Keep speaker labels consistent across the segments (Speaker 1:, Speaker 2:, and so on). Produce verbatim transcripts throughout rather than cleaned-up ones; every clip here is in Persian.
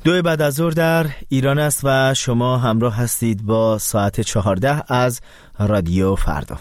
Speaker 1: دو بعد از ظهر در ایران است و شما همراه هستید با ساعت چهارده از رادیو فردا.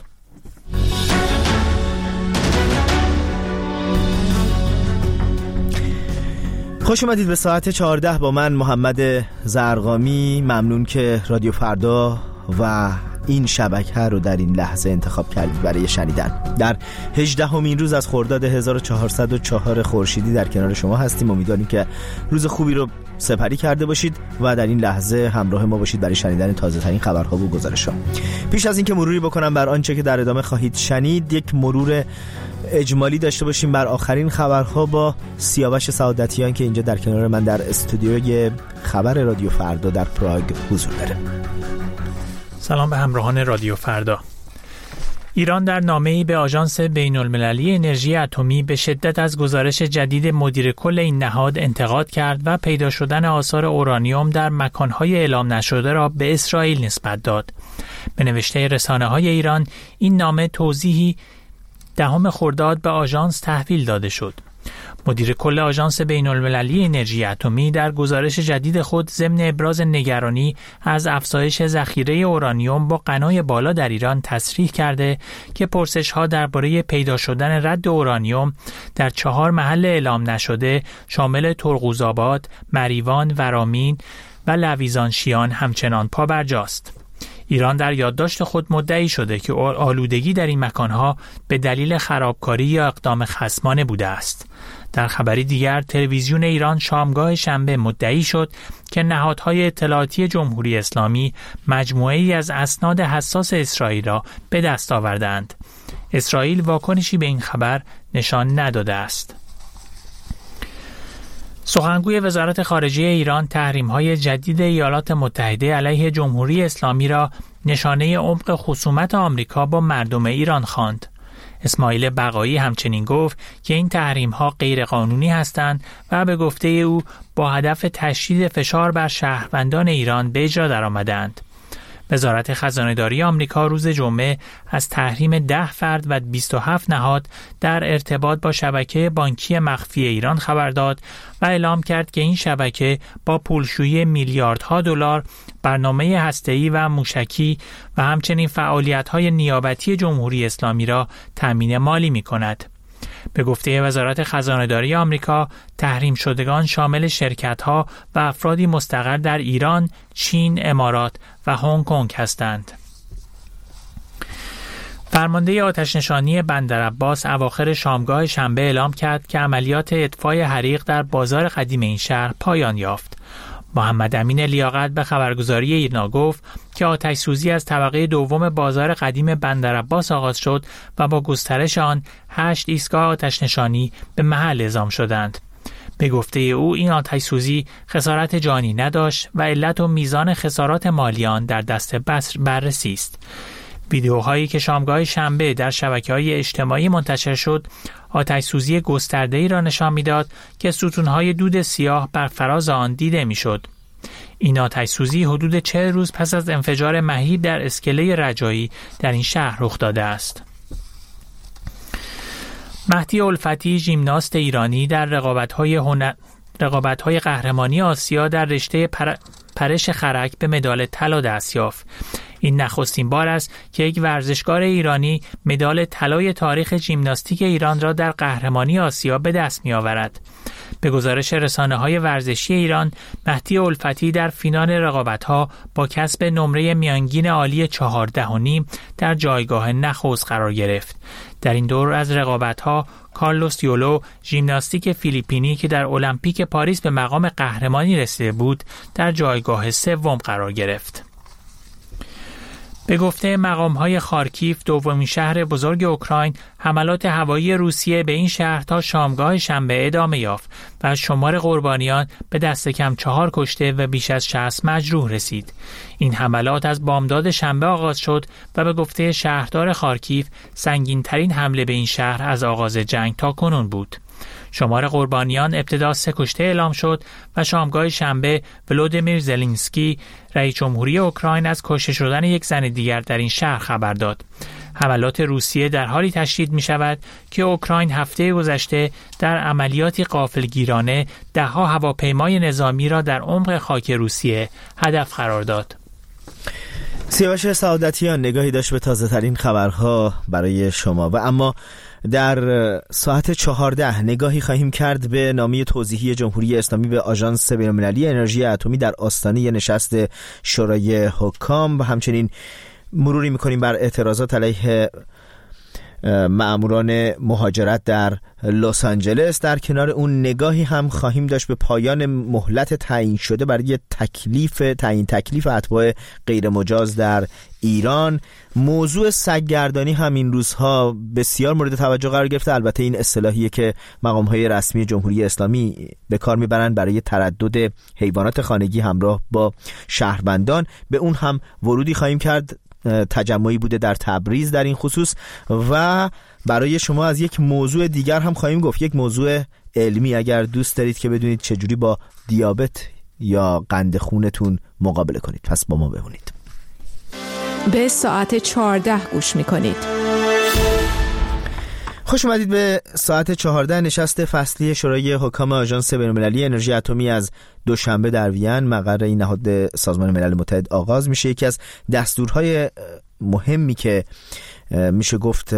Speaker 1: خوش اومدید به ساعت چهارده با من محمد زرقامی. ممنون که رادیو فردا و این شبکه رو در این لحظه انتخاب کردید برای شنیدن. در هجدهمین روز از خرداد هزار و چهارصد و چهار خورشیدی در کنار شما هستیم. امیدواریم که روز خوبی رو سپری کرده باشید و در این لحظه همراه ما باشید برای شنیدن تازه ترین خبرها و گزارش‌ها. پیش از اینکه مروری بکنم بر آنچه که در ادامه خواهید شنید، یک مرور اجمالی داشته باشیم بر آخرین خبرها با سیاوش سعادتیان که اینجا در کنار من در استودیوی خبر رادیو فردا در پراگ حضور داره.
Speaker 2: سلام به همراهان رادیو فردا. ایران در نامه‌ای به آژانس بین‌المللی انرژی اتمی به شدت از گزارش جدید مدیر کل این نهاد انتقاد کرد و پیدا شدن آثار اورانیوم در مکان‌های اعلام نشده را به اسرائیل نسبت داد. به نوشته رسانه‌های ایران، این نامه توضیحی دهم خرداد به آژانس تحویل داده شد. مدیر کل آژانس بین‌المللی انرژی اتمی در گزارش جدید خود ضمن ابراز نگرانی از افزایش ذخیره اورانیوم با غنای بالا در ایران تصریح کرده که پرسش‌ها درباره پیدا شدن رد اورانیوم در چهار محل اعلام نشده شامل ترقوزآباد، مریوان، ورامین و لویزانشیان همچنان پابرجاست. ایران در یادداشت خود مدعی شده که آلودگی در این مکانها به دلیل خرابکاری یا اقدام خصمانه بوده است. در خبری دیگر، تلویزیون ایران شامگاه شنبه مدعی شد که نهادهای اطلاعاتی جمهوری اسلامی مجموعه‌ای از اسناد حساس اسرائیل را به دست آوردند. اسرائیل واکنشی به این خبر نشان نداده است. سخنگوی وزارت خارجه ایران تحریم‌های جدید ایالات متحده علیه جمهوری اسلامی را نشانه عمق خصومت آمریکا با مردم ایران خواند. اسماعیل بقایی همچنین گفت که این تحریم‌ها غیرقانونی هستند و به گفته او با هدف تشدید فشار بر شهروندان ایران به اجرا درآمدند. وزارت خزانه‌داری آمریکا روز جمعه از تحریم ده فرد و بیست و هفت نهاد در ارتباط با شبکه بانکی مخفی ایران خبر داد و اعلام کرد که این شبکه با پولشویی میلیاردها دلار، برنامه هسته‌ای و موشکی و همچنین فعالیت‌های نیابتی جمهوری اسلامی را تامین مالی می‌کند. به گفته وزارت خزانه‌داری آمریکا، تحریم شدگان شامل شرکت‌ها و افرادی مستقر در ایران، چین، امارات و هنگ کنگ هستند. فرمانده آتش‌نشانی بندرعباس اواخر شامگاه شنبه اعلام کرد که عملیات اطفای حریق در بازار قدیم این شهر پایان یافت. محمد امین لیاقت به خبرگزاری ایرنا گفت که آتش سوزی از طبقه دوم بازار قدیم بندرعباس آغاز شد و با گسترش آن هشت ایستگاه آتش نشانی به محل اعزام شدند. به گفته او این آتش سوزی خسارت جانی نداشت و علت و میزان خسارات مالی آن در دست بررسی است. ویدیوهایی که شامگاه شنبه در شبکه‌های اجتماعی منتشر شد، آتش سوزی گسترده‌ای را نشان می‌داد که ستون‌های دود سیاه بر فراز آن دیده می‌شد. این آتش سوزی حدود چهل روز پس از انفجار مهیب در اسکله رجایی در این شهر رخ داده است. مهدی الفتی، ژیمناست ایرانی، در رقابت‌های هنر... رقابت‌های قهرمانی آسیا در رشته پر... پرش خرک به مدال طلا دست یافت. این نخستین بار است که یک ورزشکار ایرانی مدال طلای تاریخ ژیمناستیک ایران را در قهرمانی آسیا به دست می‌آورد. به گزارش رسانه‌های ورزشی ایران، مهدی الفتی در فینال رقابت‌ها با کسب نمره میانگین عالی چهارده و نیم در جایگاه نخست قرار گرفت. در این دور از رقابت‌ها، کارلوس یولو، ژیمناستیک فیلیپینی که در المپیک پاریس به مقام قهرمانی رسیده بود، در جایگاه سوم قرار گرفت. به گفته مقام‌های خارکیف، دومین شهر بزرگ اوکراین، حملات هوایی روسیه به این شهر تا شامگاه شنبه ادامه یافت و شمار قربانیان به دست کم چهار کشته و بیش از شصت مجروح رسید. این حملات از بامداد شنبه آغاز شد و به گفته شهردار خارکیف سنگین‌ترین حمله به این شهر از آغاز جنگ تا کنون بود. شمار قربانیان ابتدا سه کشته اعلام شد و شامگاه شنبه ولودیمیر زلنسکی رئیس جمهوری اوکراین از کشته شدن یک زن دیگر در این شهر خبر داد. حملات روسیه در حالی تشدید می شود که اوکراین هفته گذشته در عملیاتی غافلگیرانه ده‌ها هواپیمای نظامی را در عمق خاک روسیه هدف قرار داد.
Speaker 1: سیاوش سعادتیان نگاهی داشت به تازه ترین خبرها برای شما و اما در ساعت چهارده نگاهی خواهیم کرد به نامه توضیحی جمهوری اسلامی به آژانس بین‌المللی انرژی اتمی در آستانه نشست شورای حکام و همچنین مروری می‌کنیم بر اعتراضات علیه مأموران مهاجرت در لس آنجلس. در کنار اون نگاهی هم خواهیم داشت به پایان مهلت تعیین شده برای تکلیف تعیین تکلیف اتباع غیر مجاز در ایران. موضوع سگ‌گردانی هم این روزها بسیار مورد توجه قرار گرفته. البته این اصطلاحیه که مقام‌های رسمی جمهوری اسلامی به کار میبرند برای تردد حیوانات خانگی همراه با شهروندان. به اون هم ورودی خواهیم کرد. تجمعی بوده در تبریز در این خصوص و برای شما از یک موضوع دیگر هم خواهیم گفت، یک موضوع علمی، اگر دوست دارید که بدونید چجوری با دیابت یا قند خونتون مقابله کنید. پس با ما بمونید.
Speaker 3: به ساعت چهارده گوش میکنید.
Speaker 1: خوش اومدید به ساعت چهارده. نشست فصلی شورای حکام آژانس بین‌المللی انرژی اتمی از دوشنبه در وین مقر این نهاد سازمان ملل متحد آغاز میشه. یکی از دستورهای مهمی که میشه گفت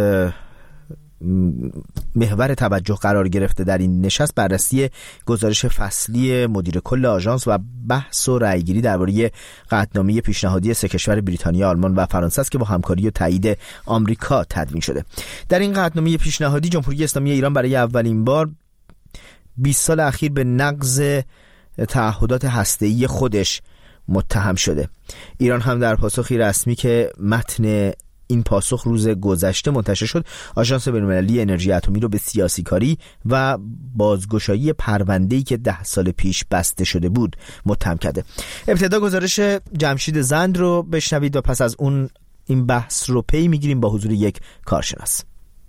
Speaker 1: محور توجه قرار گرفته در این نشست بررسی گزارش فصلی مدیر کل آژانس و بحث و رأیگیری درباره قطعنامه پیشنهادی سه کشور بریتانیا، آلمان و فرانسه است که با همکاری و تایید آمریکا تدوین شده. در این قطعنامه پیشنهادی جمهوری اسلامی ایران برای اولین بار بیست سال اخیر به نقض تعهدات هسته‌ای خودش متهم شده. ایران هم در پاسخی رسمی که متن این پاسخ روز گذشته منتشر شد، آژانس بین‌المللی انرژی اتمی رو به سیاسی کاری و بازگشایی پرونده‌ای که ده سال پیش بسته شده بود متهم کرده. ابتدا گزارش جمشید زند رو بشنوید و پس از اون این بحث رو پی میگیریم با حضور یک کارشناس.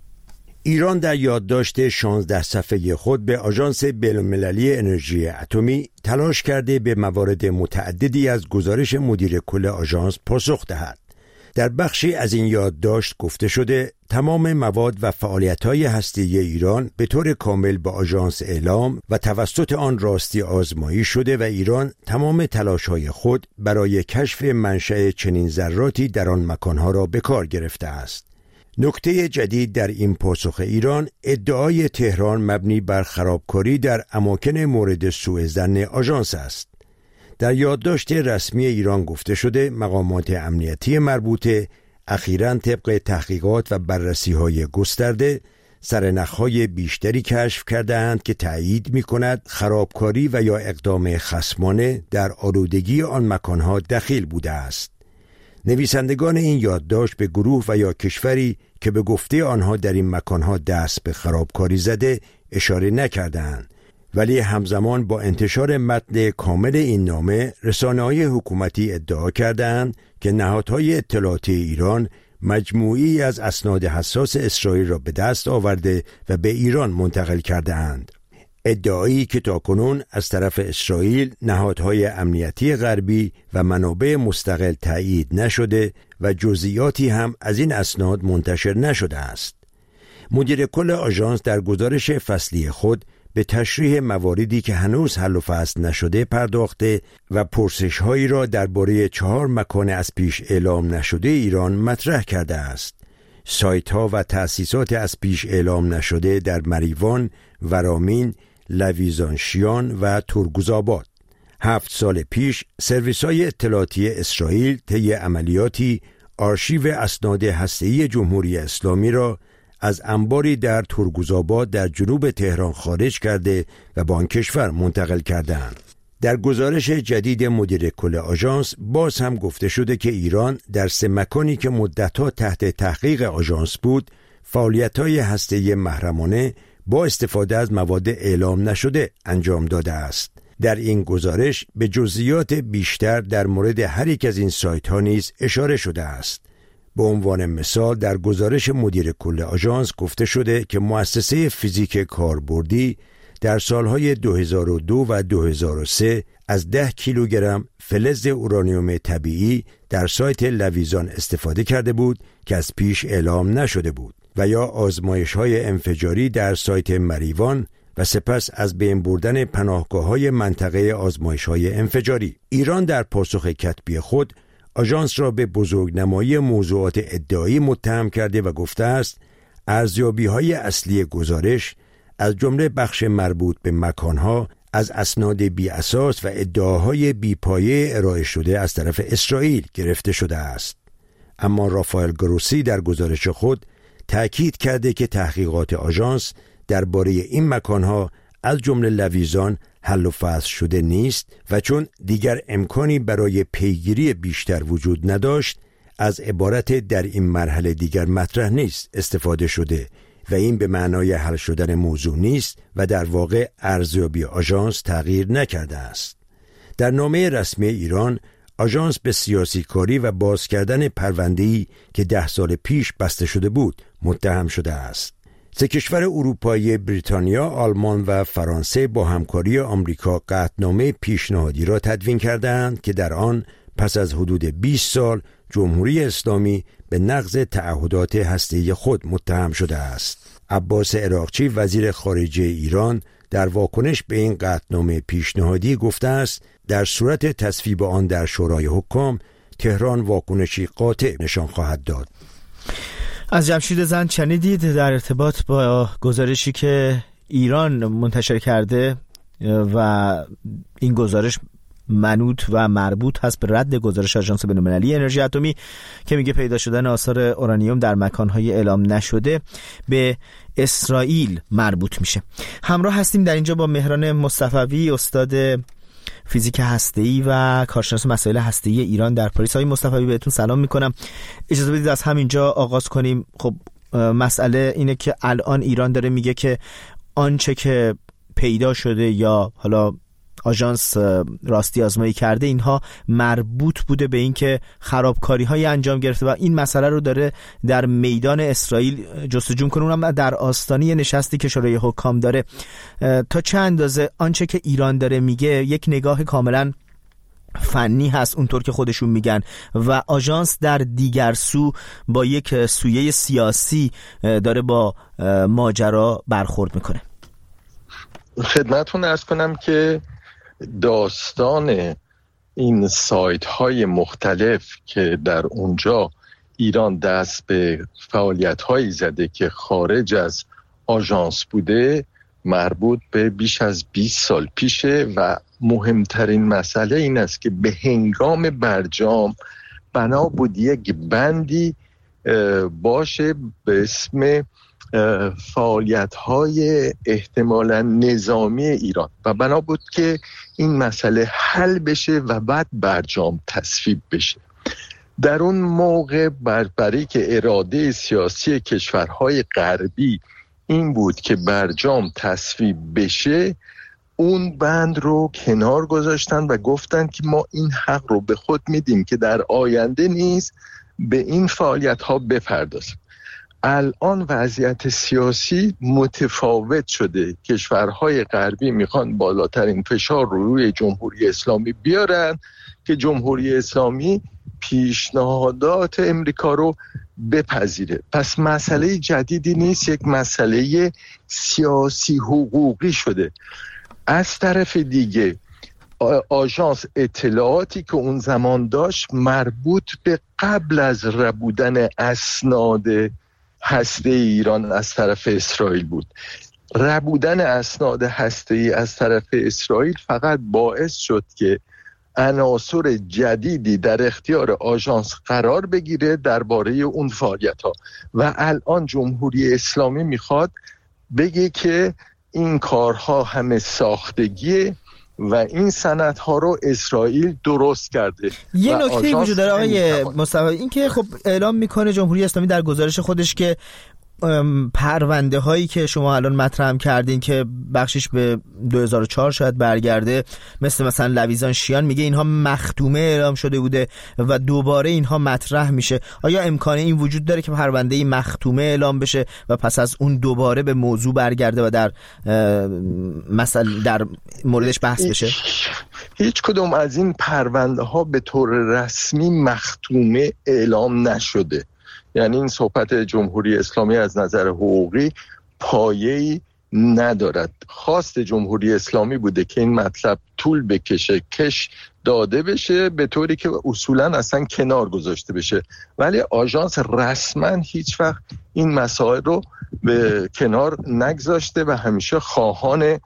Speaker 4: ایران در یادداشت شانزده صفحه‌ای خود به آژانس بین‌المللی انرژی اتمی تلاش کرده به موارد متعددی از گزارش مدیر کل آژانس پاسخ دهد. در بخشی از این یادداشت گفته شده تمام مواد و فعالیت‌های هسته‌ای ایران به طور کامل به آژانس اعلام و توسط آن راستی آزمایی شده و ایران تمام تلاش‌های خود برای کشف منشأ چنین ذراتی در آن مکانها را به کار گرفته است. نکته جدید در این پاسخ ایران ادعای تهران مبنی بر خرابکاری در اماکن مورد سوء ظن آژانس است. در یادداشت رسمی ایران گفته شده مقامات امنیتی مربوطه اخیراً طبق تحقیقات و بررسی‌های گسترده سرنخ‌های بیشتری کشف کرده‌اند که تأیید می‌کند خرابکاری و یا اقدام خصمانه در آلودگی آن مکانها دخیل بوده است. نویسندگان این یادداشت به گروه و یا کشوری که به گفته آنها در این مکانها دست به خرابکاری زده اشاره نکردند، ولی همزمان با انتشار متن کامل این نامه رسانه‌های حکومتی ادعا کردند که نهادهای اطلاعاتی ایران مجموعی از اسناد حساس اسرائیل را به دست آورده و به ایران منتقل کرده‌اند. ادعایی که تاکنون از طرف اسرائیل، نهادهای امنیتی غربی و منابع مستقل تایید نشده و جزئیاتی هم از این اسناد منتشر نشده است. مدیر کل آژانس در گزارش فصلی خود به تشریح مواردی که هنوز حل و فصل نشده پرداخته و پرسش‌هایی را درباره چهار مکان از پیش اعلام نشده ایران مطرح کرده است. سایت‌ها و تأسیسات از پیش اعلام نشده در مریوان، ورامین، لویزانشیان و ترگوزآباد. هفت سال پیش سرویس‌های اطلاعاتی اسرائیل طی عملیاتی آرشیو اسناد هسته‌ای جمهوری اسلامی را از انباری در ترگوزآباد در جنوب تهران خارج کرده و به آن کشور منتقل کردند. در گزارش جدید مدیر کل آژانس باز هم گفته شده که ایران در سه مکانی که مدت‌ها تحت تحقیق آژانس بود، فعالیت‌های هسته‌ای محرمانه با استفاده از مواد اعلام نشده انجام داده است. در این گزارش به جزئیات بیشتر در مورد هر یک از این سایت‌ها نیز اشاره شده است. به عنوان مثال در گزارش مدیر کل آژانس گفته شده که مؤسسه فیزیک کاربردی در سالهای دو هزار و دو و دو هزار و سه از ده کیلوگرم فلز اورانیوم طبیعی در سایت لویزان استفاده کرده بود که از پیش اعلام نشده بود، و یا آزمایش‌های انفجاری در سایت مریوان و سپس از بین بردن پناهگاه‌های منطقه آزمایش‌های انفجاری. ایران در پاسخ کتبی خود آژانس را به بزرگنمایی موضوعات ادعایی متهم کرده و گفته است ارزیابی‌های اصلی گزارش از جمله بخش مربوط به مکانها از اسناد بی اساس و ادعاهای بی پایه ارائه شده از طرف اسرائیل گرفته شده است. اما رافائل گروسی در گزارش خود تأکید کرده که تحقیقات آژانس درباره این مکانها از جمله لویزان حل و فصل شده نیست و چون دیگر امکانی برای پیگیری بیشتر وجود نداشت از عبارت در این مرحله دیگر مطرح نیست استفاده شده و این به معنای حل شدن موضوع نیست و در واقع ارزیابی آژانس تغییر نکرده است. در نامه رسمی ایران آژانس به سیاسی کاری و باز کردن پرونده‌ای که ده سال پیش بسته شده بود متهم شده است. سه کشور اروپایی بریتانیا، آلمان و فرانسه با همکاری آمریکا قطعنامه پیشنهادی را تدوین کردند که در آن پس از حدود بیست سال جمهوری اسلامی به نقض تعهدات هسته‌ای خود متهم شده است. عباس عراقچی وزیر خارجه ایران در واکنش به این قطعنامه پیشنهادی گفته است در صورت تصویب آن در شورای حکام تهران واکنشی قاطع نشان خواهد داد.
Speaker 1: از جمشید زند شنیدید در ارتباط با گزارشی که ایران منتشر کرده و این گزارش منوط و مربوط هست به رد گزارش آژانس بین‌المللی انرژی اتمی که میگه پیدا شدن آثار اورانیوم در مکانهای اعلام نشده به اسرائیل مربوط میشه. همراه هستیم در اینجا با مهران مصطفوی، استاد فیزیک هسته‌ای و کارشناس مسائل هسته‌ای ایران در پاریس. آقای مصطفوی بهتون سلام میکنم. اجازه بدید از همینجا آغاز کنیم. خب مسئله اینه که الان ایران داره میگه که آنچه که پیدا شده یا حالا آژانس راستی آزمایی کرده اینها مربوط بوده به این که خرابکاری های انجام گرفته و این مسئله رو داره در میدان اسرائیل جستجو میکنه، اونم در آستانه نشستی که شورای حکام داره. تا چه اندازه آنچه که ایران داره میگه یک نگاه کاملا فنی هست اونطور که خودشون میگن و آژانس در دیگر سو با یک سویه سیاسی داره با ماجرا برخورد میکنه؟
Speaker 5: خدمتتون عرض کنم که داستان این سایت های مختلف که در اونجا ایران دست به فعالیت هایی زده که خارج از آژانس بوده مربوط به بیش از بیست سال پیشه و مهمترین مسئله این است که به هنگام برجام بنا بود یک بندی باشه به اسم فعالیت‌های احتمالاً نظامی ایران و بنا بود که این مسئله حل بشه و بعد برجام تصویب بشه. در اون موقع برای که اراده سیاسی کشورهای غربی این بود که برجام تصویب بشه اون بند رو کنار گذاشتن و گفتن که ما این حق رو به خود میدیم که در آینده نیز به این فعالیت‌ها بپردازیم. الان وضعیت سیاسی متفاوت شده. کشورهای غربی میخوان بالاترین فشار رو روی جمهوری اسلامی بیارن که جمهوری اسلامی پیشنهادات امریکا رو بپذیره. پس مسئله جدیدی نیست، یک مسئله سیاسی حقوقی شده. از طرف دیگه آژانس اطلاعاتی که اون زمان داشت مربوط به قبل از ربودن اسناد هسته ایران از طرف اسرائیل بود. ربودن اسناد هسته‌ای از طرف اسرائیل فقط باعث شد که عناصر جدیدی در اختیار آژانس قرار بگیره درباره اون فعالیت‌ها و الان جمهوری اسلامی میخواد بگه که این کارها همه ساختگیه و این سندها رو اسرائیل درست کرده.
Speaker 1: یه نکته وجود داره آقای مصطفی، این که خب اعلام میکنه جمهوری اسلامی در گزارش خودش که پرونده هایی که شما الان مطرح کردین که بخشش به دو هزار و چهار شاید برگرده، مثل مثلا لویزان شیان، میگه اینها مختومه اعلام شده بوده و دوباره اینها مطرح میشه. آیا امکان این وجود داره که پرونده مختومه اعلام بشه و پس از اون دوباره به موضوع برگرده و در مثلا در موردش بحث بشه؟
Speaker 5: هیچ کدوم از این پرونده ها به طور رسمی مختومه اعلام نشده. یعنی این صحبت جمهوری اسلامی از نظر حقوقی پایه‌ای ندارد. خواست جمهوری اسلامی بوده که این مطلب طول بکشه، کش داده بشه به طوری که اصولاً اصلا کنار گذاشته بشه، ولی آژانس رسما هیچ وقت این مسائل رو به کنار نگذاشته و همیشه خواهان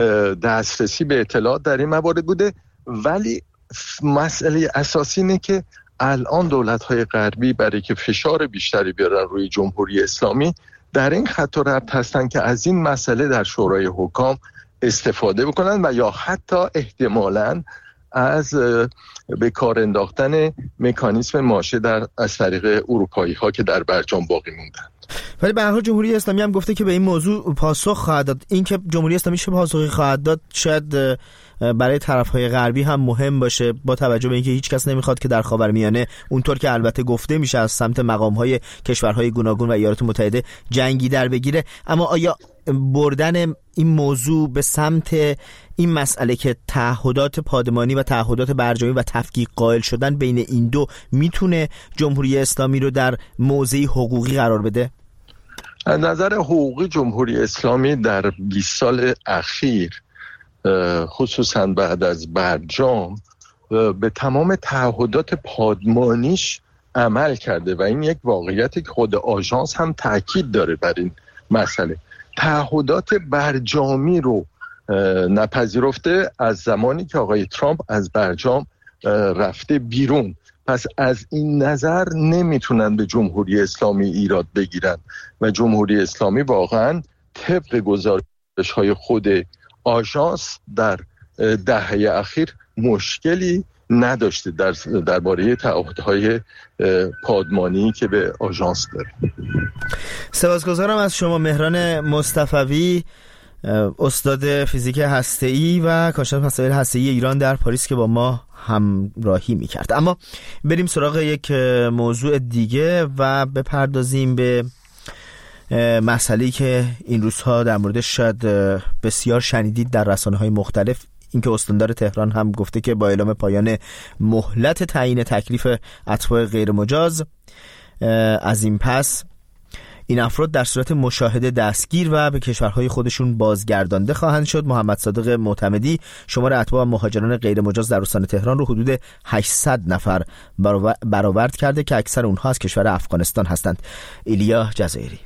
Speaker 5: دسترسی به اطلاعات در این موارد بوده. ولی مسئله اساسی اینه که الان دولت‌های غربی برای که فشار بیشتری بیارن روی جمهوری اسلامی در این خط و ربط هستن که از این مسئله در شورای حکام استفاده بکنن و یا حتی احتمالاً از به کار انداختن مکانیزم ماشه در از طریق اروپایی ها که در برجام باقی موندن.
Speaker 1: ولی به هر حال جمهوری اسلامی هم گفته که به این موضوع پاسخ خواهد داد. این که جمهوری اسلامی چه پاسخی خواهد داد شاید برای طرف‌های غربی هم مهم باشه، با توجه به اینکه هیچ کس نمیخواد که در خاورمیانه اونطور که البته گفته میشه از سمت مقام‌های کشورهای گوناگون و ایالات متحده جنگی در بگیره. اما آیا بردن این موضوع به سمت این مسئله که تعهدات پادمانی و تعهدات برجامی و تفکیک قائل شدن بین این دو میتونه جمهوری اسلامی رو در موضعی حقوقی قرار بده؟
Speaker 5: از نظر حقوقی جمهوری اسلامی در بیست سال اخیر خصوصا بعد از برجام به تمام تعهدات پادمانیش عمل کرده و این یک واقعیتی که خود آژانس هم تاکید داره بر این مسئله. تعهدات برجامی رو نپذیرفته از زمانی که آقای ترامپ از برجام رفته بیرون. پس از این نظر نمیتونن به جمهوری اسلامی ایراد بگیرن و جمهوری اسلامی واقعا طبق گزارش‌های خود آژانس در دهه اخیر مشکلی نداشته در درباره تعهدهای پادمانی که به آژانس داره.
Speaker 1: سپاسگزارم از شما مهران مصطفوی، استاد فیزیک هسته‌ای و کارشناس مسائل هسته‌ای ایران در پاریس که با ما همراهی می‌کرد. اما بریم سراغ یک موضوع دیگه و بپردازیم به مسئله‌ای که این روزها در موردش شاید بسیار شنیدید در رسانه‌های مختلف، اینکه استاندار تهران هم گفته که با اعلام پایان مهلت تعیین تکلیف اتباع غیر مجاز از این پس این افراد در صورت مشاهده دستگیر و به کشورهای خودشون بازگردانده خواهند شد. محمد صادق معتمدی شمار اتباع مهاجران غیر مجاز در استان تهران رو حدود هشتصد نفر برآورد کرده که اکثر اونها از کشور افغانستان هستند. ایلیا جزایری.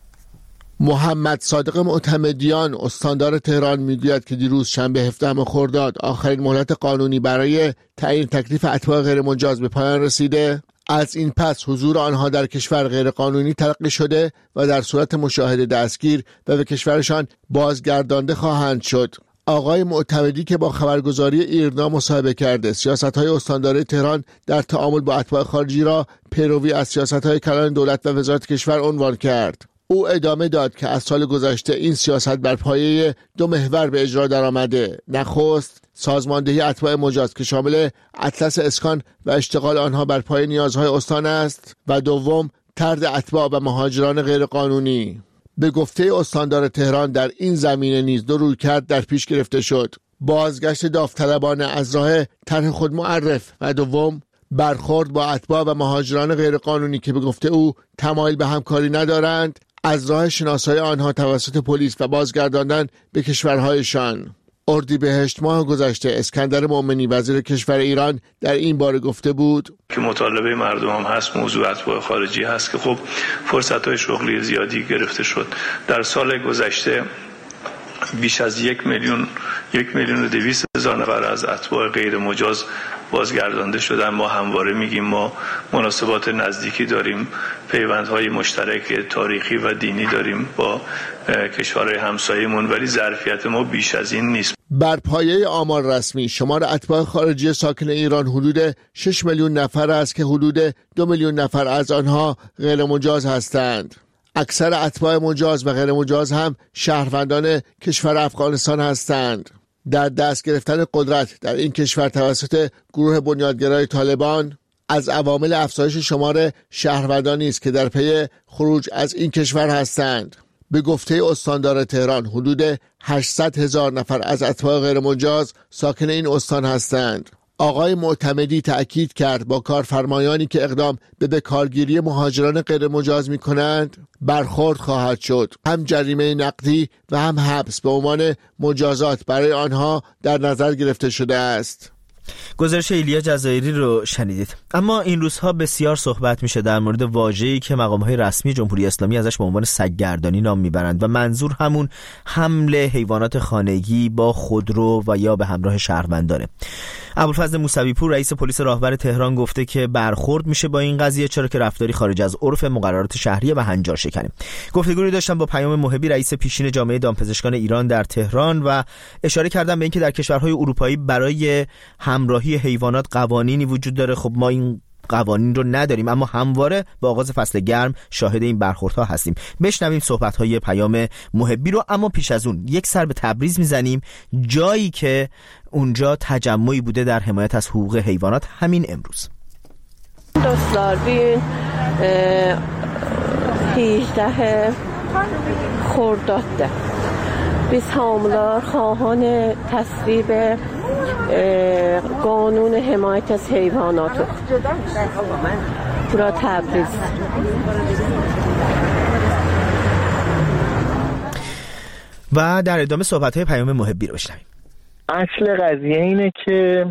Speaker 6: محمد صادق معتمدیان استاندار تهران میگوید که دیروز شنبه هفدهم خرداد آخرین مهلت قانونی برای تعیین تکلیف اتباع غیر مجاز به پایان رسیده. از این پس حضور آنها در کشور غیر قانونی تلقی شده و در صورت مشاهده دستگیر و به کشورشان بازگردانده خواهند شد. آقای معتمدی که با خبرگزاری ایرنا مصاحبه کرده سیاست‌های استانداری تهران در تعامل با اتباع خارجی را پیروی از سیاست‌های کلان دولت و وزارت کشور عنوان کرد. او ادامه داد که از سال گذشته این سیاست بر پایه دو محور به اجرا درآمده. نخست سازماندهی اتباع مجاز که شامل اطلس اسکان و اشتغال آنها بر پایه نیازهای استان است و دوم طرد اتباع و مهاجران غیرقانونی. به گفته استاندار تهران در این زمینه نیز دو رویکرد در پیش گرفته شد: بازگشت داوطلبانه از راه طرح خود معرف و دوم برخورد با اتباع و مهاجران غیرقانونی که به گفته او تمایل به همکاری ندارند از راه شناسایی آنها توسط پلیس و بازگرداندن به کشورهایشان. اردیبهشت ماه گذشته اسکندر مومنی وزیر کشور ایران در این باره گفته بود
Speaker 7: که مطالبه مردم هم هست، موضوع اتباع خارجی هست که خب فرصت‌های شغلی زیادی گرفته شد. در سال گذشته بیش از یک میلیون یک میلیون و دویست هزار نفر از اتباع غیر مجاز بازگردانده شدن. ما همواره میگیم ما مناسبات نزدیکی داریم، پیوندهای مشترک تاریخی و دینی داریم با کشورهای همسایه‌مون، ولی ظرفیت ما بیش از این نیست.
Speaker 6: بر پایه آمار رسمی شمار اتباع خارجی ساکن ایران حدود شش میلیون نفر است که حدود دو میلیون نفر از آنها غیر مجاز هستند. اکثر اتباع مجاز و غیر مجاز هم شهروندان کشور افغانستان هستند. در دست گرفتن قدرت در این کشور توسط گروه بنیادگرای طالبان از عوامل افزایش شمار شهروندانی است که در پی خروج از این کشور هستند. به گفته استاندار تهران حدود هشتصد هزار نفر از اتباع غیر مجاز ساکن این استان هستند. آقای معتمدی تأکید کرد با کارفرمایانی که اقدام به بکارگیری مهاجران غیر مجاز می کنند برخورد خواهد شد. هم جریمه نقدی و هم حبس به عنوان مجازات برای آنها در نظر گرفته شده است.
Speaker 1: گزارش ایلیا جزایری رو شنیدید. اما این روزها بسیار صحبت میشه در مورد واژه‌ای که مقام‌های رسمی جمهوری اسلامی ازش به عنوان سگ‌گردانی نام میبرند و منظور همون حمل حیوانات خانگی با خودرو و یا به همراه شهروندانه. ابوالفضل موسوی پور رئیس پلیس راهور تهران گفته که برخورد میشه با این قضیه چرا که رفتاری خارج از عرف مقررات شهریه و هنجار شکنه. گفتگوی داشتم با پیام محبی رئیس پیشین جامعه دامپزشکان ایران در تهران و اشاره کردم به اینکه در کشورهای اروپایی برای همراهی حیوانات قوانینی وجود داره. خب ما این قوانین رو نداریم، اما همواره با آغاز فصل گرم شاهد این برخوردها هستیم. بشنویم صحبت‌های پیام محبی رو، اما پیش از اون یک سر به تبریز میزنیم، جایی که اونجا تجمعی بوده در حمایت از حقوق حیوانات همین امروز.
Speaker 8: دوستار بین هجده خرداد biz hamılar xahan təsvib qanun himayət az heyvanatıq. Bura Təbriz.
Speaker 1: و در ادامه صحبت‌های پیام محبی رو بشنویم.
Speaker 9: اصل قضیه اینه که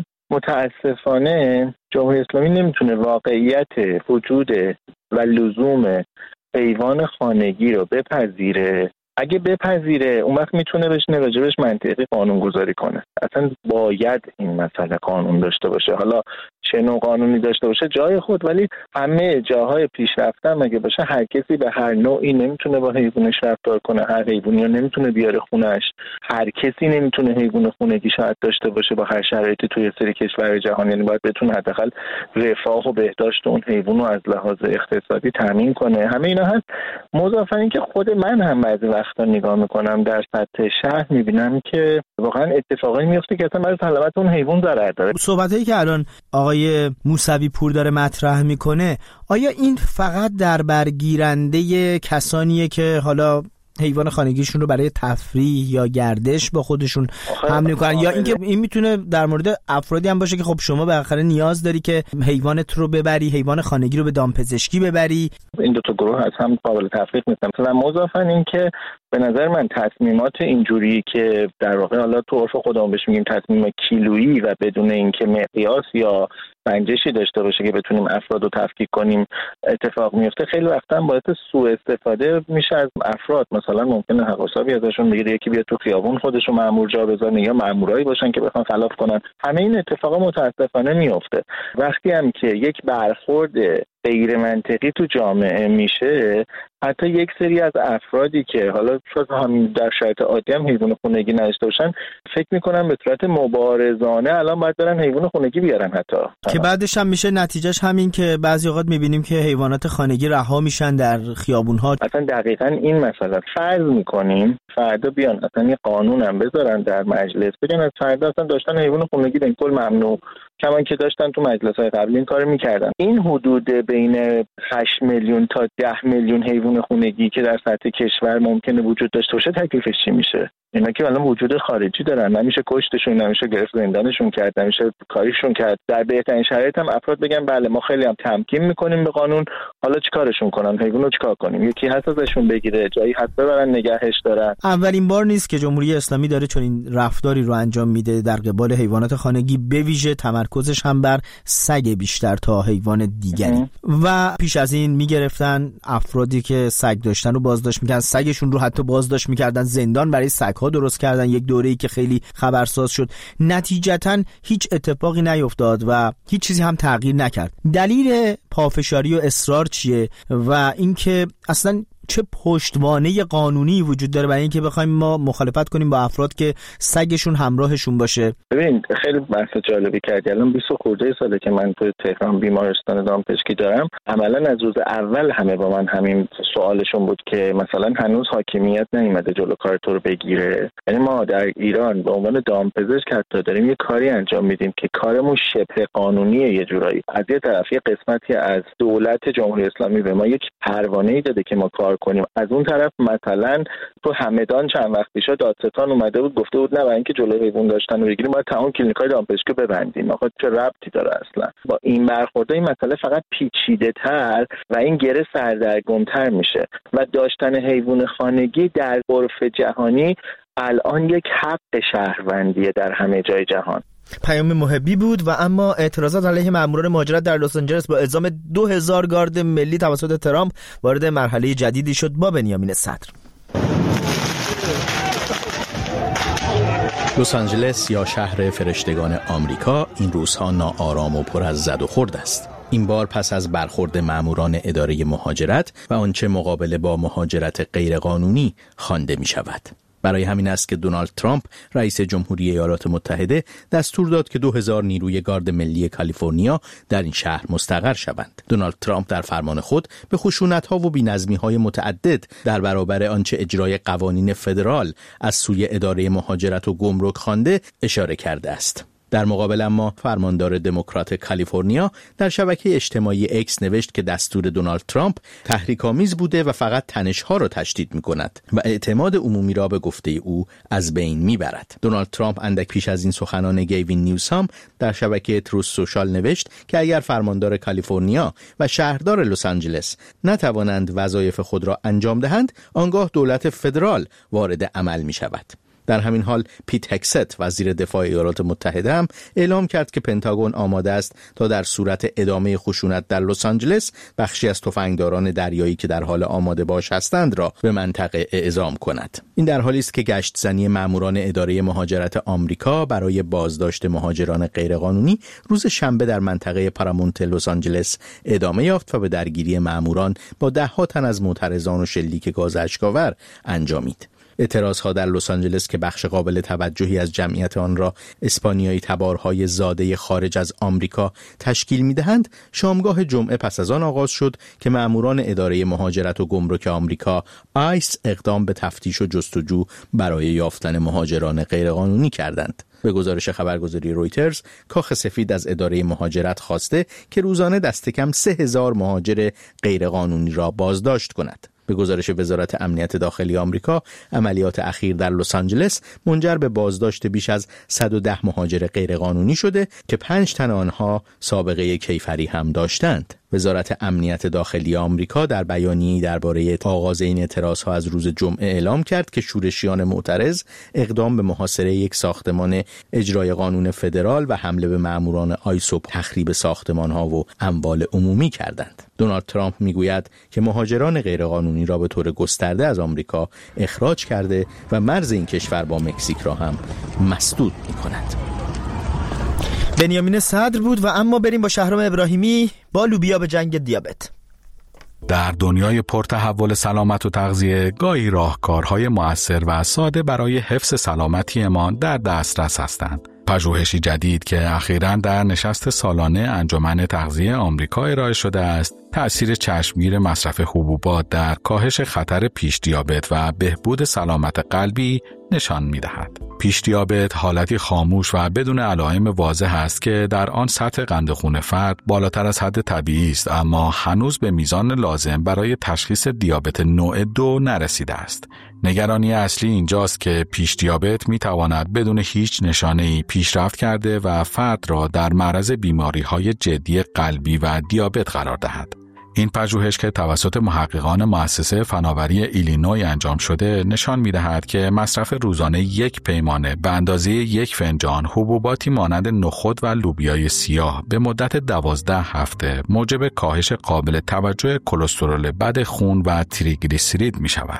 Speaker 9: متاسفانه جمهوری اسلامی نمیتونه واقعیت وجود و لزوم حیوان خانگی رو بپذیره. اگه بپذیره اون وقت میتونه بشینه راجبش منطقی قانون گذاری کنه. اصلا باید این مسئله قانون داشته باشه. حالا چه نوع قانونی داشته باشه جای خود، ولی همه جاهای پیشرفته هم اگه باشه هر کسی به هر نوعی نمیتونه با حیوانش رفتار کنه، هر حیوانی رو نمیتونه بیاره خونش، هر کسی نمیتونه حیوان خونگی شاید داشته باشه با هر شرایطی توی سری کشور جهان. یعنی باید بتونه حداقل رفاه و بهداشت اون حیوان رو از لحاظ اقتصادی تامین کنه. همه اینا هست. مضافاً اینکه خود من هم بعضی وقتا نگاه میکنم در سطح شهر میبینم که واقعا اتفاقایی میفته که اصلا برای سلامت اون حیوان ضرر داره.
Speaker 1: صحبتایی که الان آقای موسوی پور داره مطرح میکنه، آیا این فقط در برگیرنده کسانیه که حالا حیوان خانگیشون رو برای تفریح یا گردش با خودشون حمل میکنن، یا اینکه این میتونه در مورد افرادی هم باشه که خب شما بالاخره نیاز داری که حیوانت رو ببری، حیوان خانگی رو به دامپزشکی ببری؟
Speaker 9: این دو تا گروه از هم قابل تفریق نیستن. و مضافاً این که به نظر من تصمیمات اینجوری که در واقع حالا تو عرف خودمون بهش میگیم تصمیم کیلویی و بدون اینکه مقیاس یا سنجشی داشته باشه که بتونیم افراد رو تفکیک کنیم اتفاق میفته، خیلی وقتا باعث سوء استفاده میشه از افراد. مثلا ممکنه حق حسابی ازشون بگیره، یکی بیاد تو خیابون خودش رو مأمور جا بذاره یا مأمورایی باشن که بخوان خلاف کنن. همه این اتفاقا متاسفانه میفته. وقتی هم که یک برخورد غیر منطقی تو جامعه میشه، حتی یک سری از افرادی که حالا شاید همین در شرایط عادی هم حیوان خونگی نداشته باشن فکر میکنن به صورت مبارزانه الان باید برن حیوان خونگی بیارن، حتی
Speaker 1: که بعدش هم میشه نتیجهش همین که بعضی اوقات میبینیم که حیوانات خانگی رها میشن در خیابون‌ها.
Speaker 9: اصلا دقیقاً این مسئله فرض میکنیم فردا بیان اصلا یه قانون هم بذارن در مجلس بگن از فردا اصلا داشتن حیوان خونگی به کل ممنوع، کما که داشتن تو مجلس‌های قبلی این کارو میکردن. این حدود بین هشت میلیون تا ده میلیون حیوان خونگی که در سطح کشور ممکنه وجود داشته باشه تکلیفش چی میشه؟ اینا که الان وجود خارجی دارن، نمیشه کشتشون، نمیشه گرفت زندانشون کرد، نمیشه کاریشون کرد. در بهترین شرایط هم افراد بگن بله ما خیلی هم تمکین میکنیم به قانون، حالا چیکارشون کنن؟ حیوانو چیکار کنیم؟ یکی هست ازشون بگیره، جایی هست ببرن نگهش دارن.
Speaker 1: اولین بار نیست که جمهوری اسلامی داره چون این رفتاری رو انجام میده در قبال حیوانات خانگی، به ویژه تمرکزش هم بر سگ بیشتر تا حیوان دیگری. و پیش از این میگرفتن افرادی که سگ داشتن رو بازداشت میکردن، سگشون رو حتی بازداشت میکردن، زندان برای سگ‌ها درست کردن، یک دوره‌ای که خیلی خبرساز شد. نتیجتاً هیچ اتفاقی نیفتاد و هیچ چیزی هم تغییر نکرد. دلیل پافشاری و اصرار چیه و اینکه اصلا چه پشتوانه قانونی وجود داره برای اینکه بخوایم ما مخالفت کنیم با افراد که سگشون همراهشون باشه؟
Speaker 9: ببین خیلی بحث جالبی کردی. الان بیست خورده ساله که من تو تهران بیمارستان دامپزشکی دارم. عملا از روز اول همه با من همین سوالشون بود که مثلا هنوز حاکمیت نیومده جلو کار تو رو بگیره. یعنی ما در ایران به عنوان دامپزشک حتی داریم یه کاری انجام میدیم که کارمون شبه قانونیه یه جورایی. از یه طرف یه قسمتی از دولت جمهوری اسلامی به ما یک پروانه‌ای داده که ما کار کنیم. از اون طرف مثلا تو همدان چند وقت پیش دادستان اومده بود گفته بود نه برای اینکه جلوی حیوان داشتن رو بگیریم باید تمام کلینیکای دامپزشکی ببندیم. آخه چه ربطی داره اصلا؟ با این برخورده این مسئله فقط پیچیده‌تر و این گره سردرگم‌تر میشه و داشتن حیوان خانگی در عرف جهانی الان یک حق شهروندیه در همه جای جهان.
Speaker 1: پیام محبی بود و اما اعتراضات علیه ماموران مهاجرت در لس آنجلس با اعزام دو هزار گارد ملی توسط ترامپ وارد مرحله جدیدی شد. با بنیامین صدر.
Speaker 10: لس آنجلس یا شهر فرشتگان آمریکا این روزها ناآرام و پر از زد و خورد است. این بار پس از برخورد ماموران اداره مهاجرت و آنچه مقابله با مهاجرت غیرقانونی خوانده می شود. برای همین است که دونالد ترامپ رئیس جمهوری ایالات متحده دستور داد که دو هزار نیروی گارد ملی کالیفرنیا در این شهر مستقر شوند. دونالد ترامپ در فرمان خود به خشونت‌ها و بی‌نظمی‌های متعدد در برابر آنچه اجرای قوانین فدرال از سوی اداره مهاجرت و گمرک خوانده اشاره کرده است. در مقابل اما فرماندار دموکرات کالیفرنیا در شبکه اجتماعی اکس نوشت که دستور دونالد ترامپ تحریک‌آمیز بوده و فقط تنش‌ها را تشدید می‌کند و اعتماد عمومی را به گفته او از بین می‌برد. دونالد ترامپ اندک پیش از این سخنان گیوین نیوسام در شبکه تروث سوشال نوشت که اگر فرماندار کالیفرنیا و شهردار لس آنجلس نتوانند وظایف خود را انجام دهند، آنگاه دولت فدرال وارد عمل می‌شود. در همین حال پیت هکست وزیر دفاع ایالات متحده هم اعلام کرد که پنتاگون آماده است تا در صورت ادامه خشونت در لس آنجلس بخشی از تفنگداران دریایی که در حال آماده باش هستند را به منطقه اعزام کند. این در حالی است که گشت زنی ماموران اداره مهاجرت آمریکا برای بازداشت مهاجران غیرقانونی روز شنبه در منطقه پارامونت لس آنجلس ادامه یافت و به درگیری ماموران با ده‌ها تن از معترضان و شلیک گاز اشک‌آور انجامید. اعتراضها در لس آنجلس که بخش قابل توجهی از جمعیت آن را اسپانیایی تبارهای زاده خارج از آمریکا تشکیل می‌دهند، شامگاه جمعه پس از آن آغاز شد که ماموران اداره مهاجرت و گمرک آمریکا آیس اقدام به تفتیش و جستجو برای یافتن مهاجران غیرقانونی کردند. به گزارش خبرگزاری رویترز، کاخ سفید از اداره مهاجرت خواسته که روزانه دست کم سه هزار مهاجر غیرقانونی را بازداشت کند. به گزارش وزارت امنیت داخلی آمریکا، عملیات اخیر در لس آنجلس منجر به بازداشت بیش از صد و ده مهاجر غیرقانونی شده که پنج تن آنها سابقه کیفری هم داشتند. وزارت امنیت داخلی آمریکا در بیانیه‌ای درباره آغاز این اعتراضها از روز جمعه اعلام کرد که شورشیان معترض اقدام به محاصره یک ساختمان اجرای قانون فدرال و حمله به ماموران آیس و تخریب ساختمان‌ها و اموال عمومی کردند. دونالد ترامپ میگوید که مهاجران غیرقانونی را به طور گسترده از آمریکا اخراج کرده و مرز این کشور با مکزیک را هم مسدود می‌کند.
Speaker 1: بنیامین صدر بود و اما بریم با شهرام ابراهیمی با لوبیا به جنگ دیابت.
Speaker 11: در دنیای پرتحول سلامت و تغذیه گاهی راهکارهای مؤثر و ساده برای حفظ سلامتیمان در دسترس هستند. پژوهشی جدید که اخیراً در نشست سالانه انجمن تغذیه آمریکا ارائه شده است، تأثیر چشمگیر مصرف حبوبات در کاهش خطر پیش دیابت و بهبود سلامت قلبی نشان می‌دهد. پیش دیابت حالتی خاموش و بدون علائم واضح است که در آن سطح قند خون فرد بالاتر از حد طبیعی است، اما هنوز به میزان لازم برای تشخیص دیابت نوع دو نرسیده است. نگرانی اصلی اینجاست که پیش دیابت می‌تواند بدون هیچ نشانه‌ای پیشرفت کرده و فرد را در معرض بیماری‌های جدی قلبی و دیابت قرار دهد. این پژوهش که توسط محققان مؤسسه فناوری ایلینوی انجام شده نشان می‌دهد که مصرف روزانه یک پیمانه به اندازه یک فنجان حبوباتی مانند نخود و لوبیای سیاه به مدت دوازده هفته موجب کاهش قابل توجه کلسترول بد خون و تریگلیسیرید می‌شود.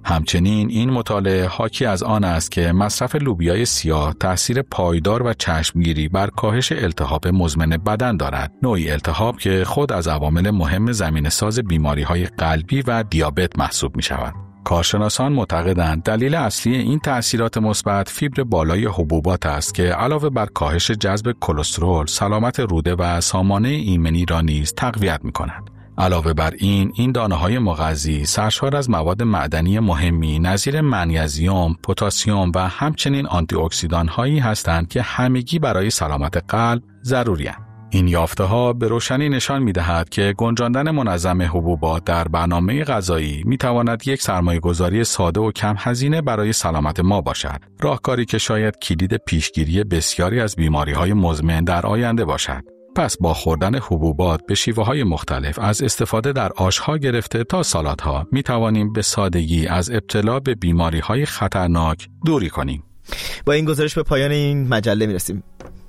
Speaker 11: همچنین این مطالعه حاکی از آن است که مصرف لوبیای سیاه تأثیر پایدار و چشمگیری بر کاهش التهاب مزمن بدن دارد، نوعی التهاب که خود از عوامل مهم زمینه‌ساز بیماری‌های قلبی و دیابت محسوب می‌شود. کارشناسان معتقدند دلیل اصلی این تأثیرات مثبت فیبر بالای حبوبات است که علاوه بر کاهش جذب کلسترول، سلامت روده و سامانه ایمنی را نیز تقویت می‌کند. علاوه بر این، این دانه‌های مغذی سرشار از مواد معدنی مهمی نظیر منیزیم، پتاسیم و همچنین آنتی اکسیدان‌هایی هستند که همگی برای سلامت قلب ضروری‌اند. این یافته‌ها به روشنی نشان می‌دهد که گنجاندن منظم حبوبات در برنامه غذایی می‌تواند یک سرمایه‌گذاری ساده و کم هزینه برای سلامت ما باشد، راهکاری که شاید کلید پیشگیری بسیاری از بیماری‌های مزمن در آینده باشد. پس با خوردن حبوبات به شیوه‌های مختلف از استفاده در آش‌ها گرفته تا سالادها می‌توانیم به سادگی از ابتلا به بیماری‌های خطرناک دوری کنیم.
Speaker 1: با این گزارش به پایان این مجله می‌رسیم.